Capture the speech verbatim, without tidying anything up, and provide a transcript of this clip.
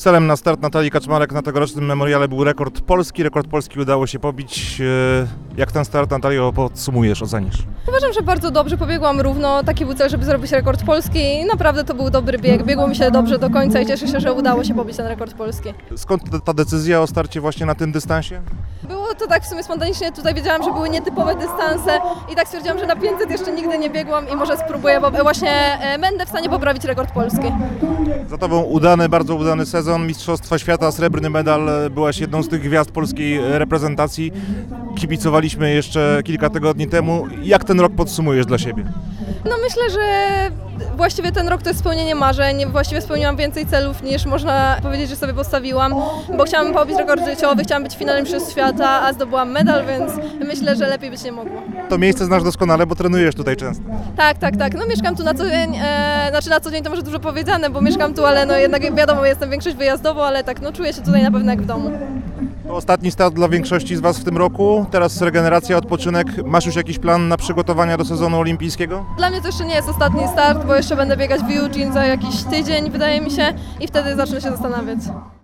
Celem na start Natalii Kaczmarek na tegorocznym memoriale był rekord polski. Rekord polski udało się pobić. Jak ten start, Natalio, podsumujesz, ocenisz? Uważam, że bardzo dobrze pobiegłam równo. Taki był cel, żeby zrobić rekord polski i naprawdę to był dobry bieg. Biegło mi się dobrze do końca i cieszę się, że udało się pobić ten rekord polski. Skąd ta decyzja o starcie właśnie na tym dystansie? Było to tak w sumie spontanicznie, tutaj wiedziałam, że były nietypowe dystanse i tak stwierdziłam, że na pięćset jeszcze nigdy nie biegłam i może spróbuję, bo właśnie będę w stanie poprawić rekord polski. Za tobą udany, bardzo udany sezon, Mistrzostwa Świata, srebrny medal, byłaś jedną z tych gwiazd polskiej reprezentacji. Kibicowaliśmy jeszcze kilka tygodni temu. Jak ten rok podsumujesz dla siebie? No myślę, że właściwie ten rok to jest spełnienie marzeń. Właściwie spełniłam więcej celów niż można powiedzieć, że sobie postawiłam, bo chciałam pobić rekord życiowy, chciałam być w finale Mistrzostw Świata, a zdobyłam medal, więc myślę, że lepiej być nie mogło. To miejsce znasz doskonale, bo trenujesz tutaj często. Tak, tak, tak. No mieszkam tu na co dzień, e, znaczy na co dzień to może dużo powiedziane, bo mieszkam tu, ale no jednak wiadomo, jestem większość wyjazdowo, ale tak, no czuję się tutaj na pewno jak w domu. To ostatni start dla większości z Was w tym roku, teraz regeneracja, odpoczynek. Masz już jakiś plan na przygotowania do sezonu olimpijskiego? Dla mnie to jeszcze nie jest ostatni start, bo jeszcze będę biegać w Eugene za jakiś tydzień, wydaje mi się, i wtedy zacznę się zastanawiać.